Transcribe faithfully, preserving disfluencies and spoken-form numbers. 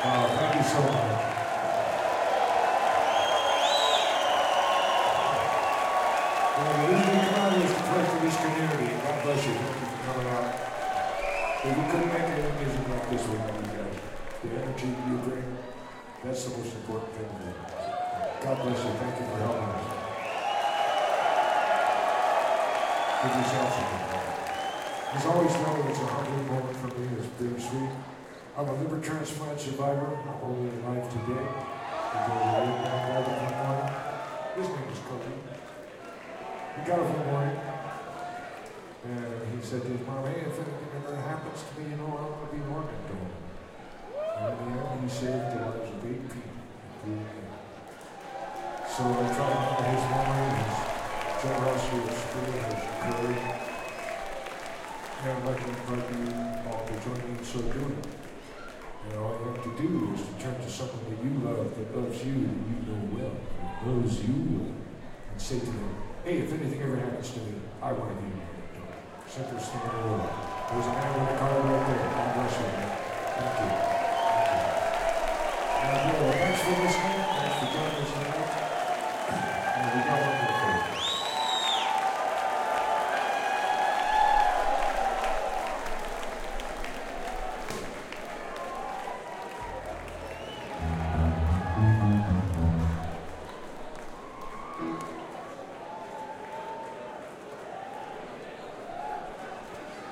Oh, thank you so much. Well, the reason we come out here is to pray for this community. God bless you. Thank you for coming out. If we couldn't make any music like this without you guys. The energy you bring, that's the most important thing to me. God bless you. Thank you for helping us. Give yourself something. As always, know it's a humbling moment for me. It's bittersweet. I'm a liver transplant survivor. I'm only alive today. I go to work back every morning. His name is Cody. He got up one morning, and he said to his mom, "Hey, if anything ever happens to me, you know, I'm going to be an organ donor." And in the end, he saved the lives of eight people. So I try to honor his memory, his generosity of spirit, his courage. And I'd like to invite you all to join me in so doing. And all you have to do is to turn to someone that you love, that loves you, that you know well, that knows you well, and say to them, "Hey, if anything ever happens to me, I want to be an organ donor." Simple, stand in the world. There's a man with a card right there. God bless you, man. Thank you. Thank you. And, uh, thanks for listening. Thanks for joining us.